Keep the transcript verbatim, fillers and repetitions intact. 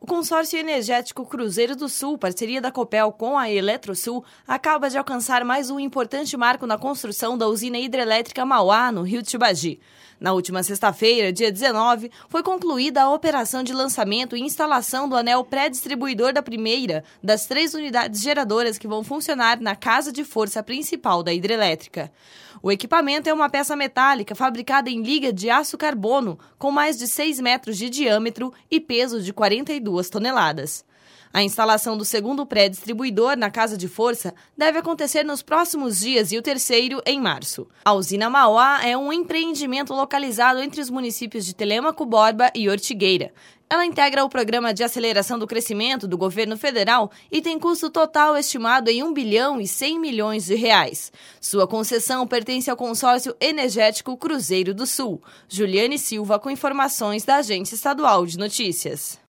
O consórcio energético Cruzeiro do Sul, parceria da Copel com a Eletrosul, acaba de alcançar mais um importante marco na construção da usina hidrelétrica Mauá, no Rio Tibagi. Na última sexta-feira, dia dezenove, foi concluída a operação de lançamento e instalação do anel pré-distribuidor da primeira das três unidades geradoras que vão funcionar na casa de força principal da hidrelétrica. O equipamento é uma peça metálica fabricada em liga de aço carbono, com mais de seis metros de diâmetro e peso de quarenta e duas toneladas. A instalação do segundo pré-distribuidor na casa de força deve acontecer nos próximos dias e o terceiro em março. A usina Mauá é um empreendimento localizado entre os municípios de Telêmaco Borba e Ortigueira. Ela integra o Programa de Aceleração do Crescimento do Governo Federal e tem custo total estimado em um bilhão e cem milhões de reais. Sua concessão pertence ao consórcio energético Cruzeiro do Sul. Juliane Silva com informações da Agência Estadual de Notícias.